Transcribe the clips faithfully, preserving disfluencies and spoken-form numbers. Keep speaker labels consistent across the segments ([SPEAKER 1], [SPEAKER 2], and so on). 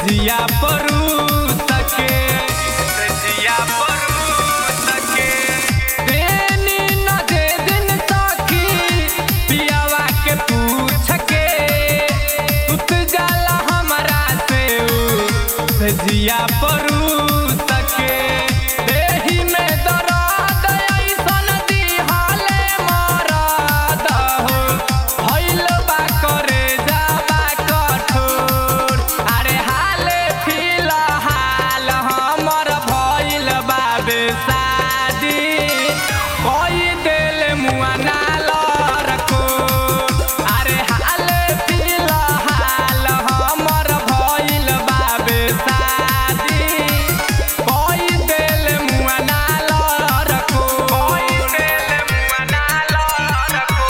[SPEAKER 1] जिया परू सके जिया परू सके देनी न दे दिन सखी पियावा के पूछ के उत जाला हमरा से जिया परू सके देही में दर्द ऐसन दिहाले मरद हो भइल बा करे जाबा कठोर अरे हाले फिलहाल हमर भइल बा बेसादी कोई दिल मुआ ना लरको अरे हाले फिलहाल हमर भइल बा बेसादी कोई दिल मुआ ना लरको कोई दिल मुआ ना लरको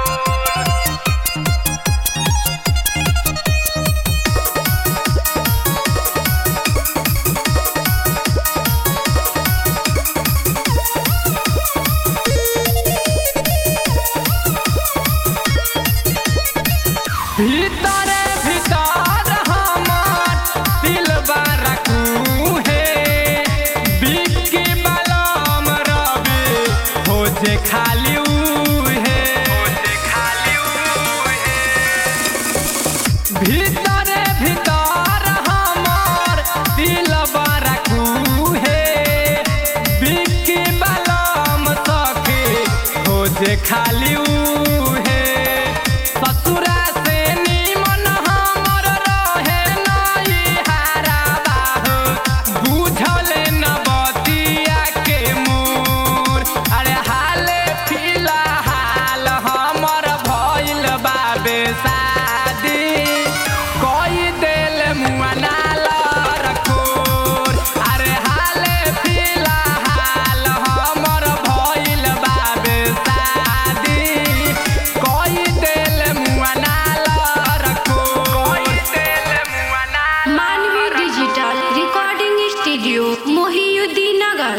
[SPEAKER 1] भीतरे भीतर हमर दिल बारकू है बिक्की बलम रवि हो जे खाली ऊ है हो जे खाली ऊ है भीतरे भीतर हमर दिल बारकू है बिक्की बलम सखे हो जे खाली ऊ है ससुरा से निमन हमर रहे नई हाराबा हो बुझले न बतिया के मोर अरे हाले फिलहाल हमर भइल बा बेसादी कोई दिल मुआ ना लरकोर अरे हाले फिलहाल हमर भइल बा बेसादी कोई दिल मुआ ना लरको कोई दिल मुआ ना
[SPEAKER 2] मानवी डिजिटल रिकॉर्डिंग स्टूडियो मोहियुद्दीन नगर।